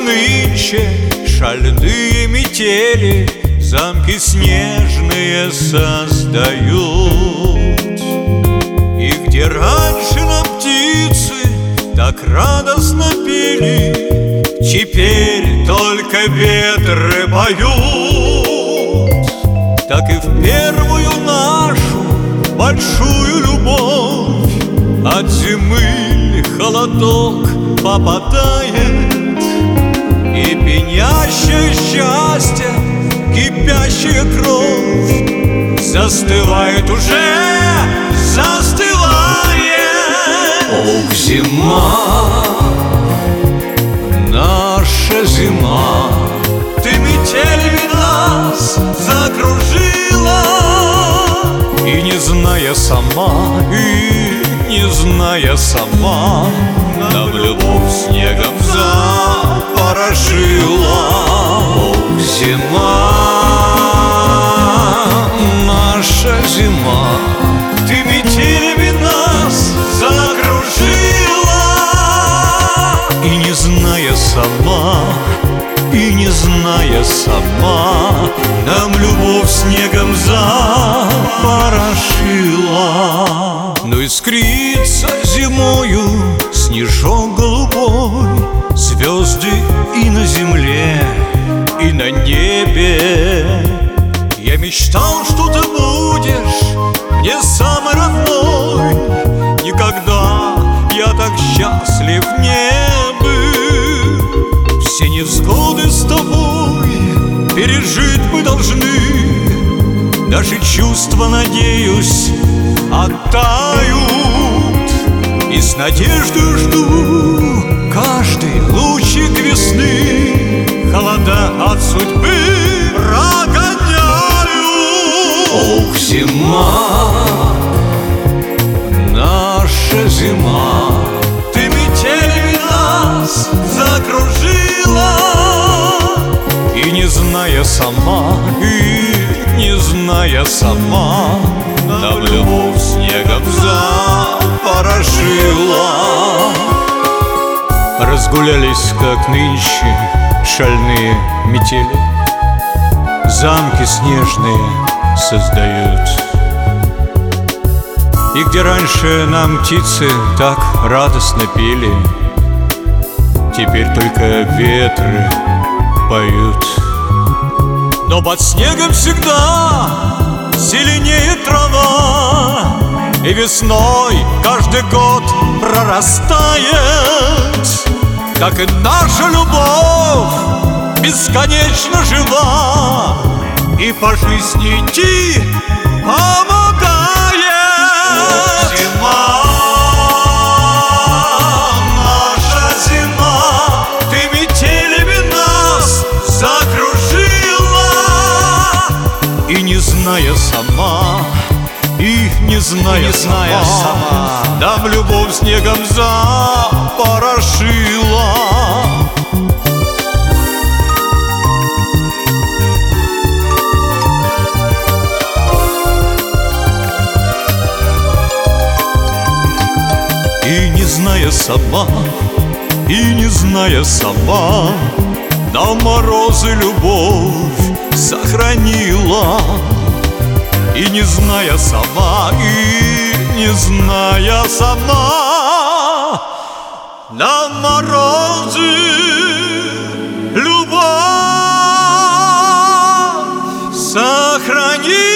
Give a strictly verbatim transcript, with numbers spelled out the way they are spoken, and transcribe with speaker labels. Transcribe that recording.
Speaker 1: нынче шальные метели замки снежные создают. И где раньше нам птицы так радостно пели, теперь только ветры поют. Так и в первую нашу большую любовь от зимы холодок попадает, и пенящее счастье, кипящая кровь застывает уже, застывает.
Speaker 2: Ох, зима, наша зима,
Speaker 1: ты метелями нас закружила,
Speaker 2: и не зная сама, и не зная сама, нам любовь снегом запорошила. Ох, зима, наша зима,
Speaker 1: ты метелями нас закружила,
Speaker 2: и не зная сама, и не зная сама,
Speaker 1: нам любовь снегом запорошила.
Speaker 2: Но искрится зимою снежок голубой, звезды и на земле, и на небе.
Speaker 1: Я мечтал, что ты будешь мне самый родной, никогда я так счастлив не был. Все невзгоды с тобой пережить мы должны, наши чувства, надеюсь, оттают. И с надеждой жду каждый лучик весны, холода от судьбы прогоняю.
Speaker 2: Ох, зима, наша зима,
Speaker 1: ты метелями нас закружила,
Speaker 2: и не зная сама, и не зная сама, нам любовь снегом запорошила. Разгулялись, как нынче, шальные метели, замки снежные создают. И где раньше нам птицы так радостно пели, теперь только ветры поют.
Speaker 1: но под снегом всегда зеленеет трава, и весной каждый год прорастает. Так и наша любовь бесконечно жива, и по жизни идти помогает. Зима, наша зима, ты метелями нас закружила,
Speaker 2: и не зная сама, и не зная,
Speaker 1: не зная
Speaker 2: сама,
Speaker 1: сама,
Speaker 2: нам любовь снегом запорошила. И не зная сама, и не зная сама, на морозы любовь сохранила. И не зная сама, и не зная сама, на морозы любовь сохранила.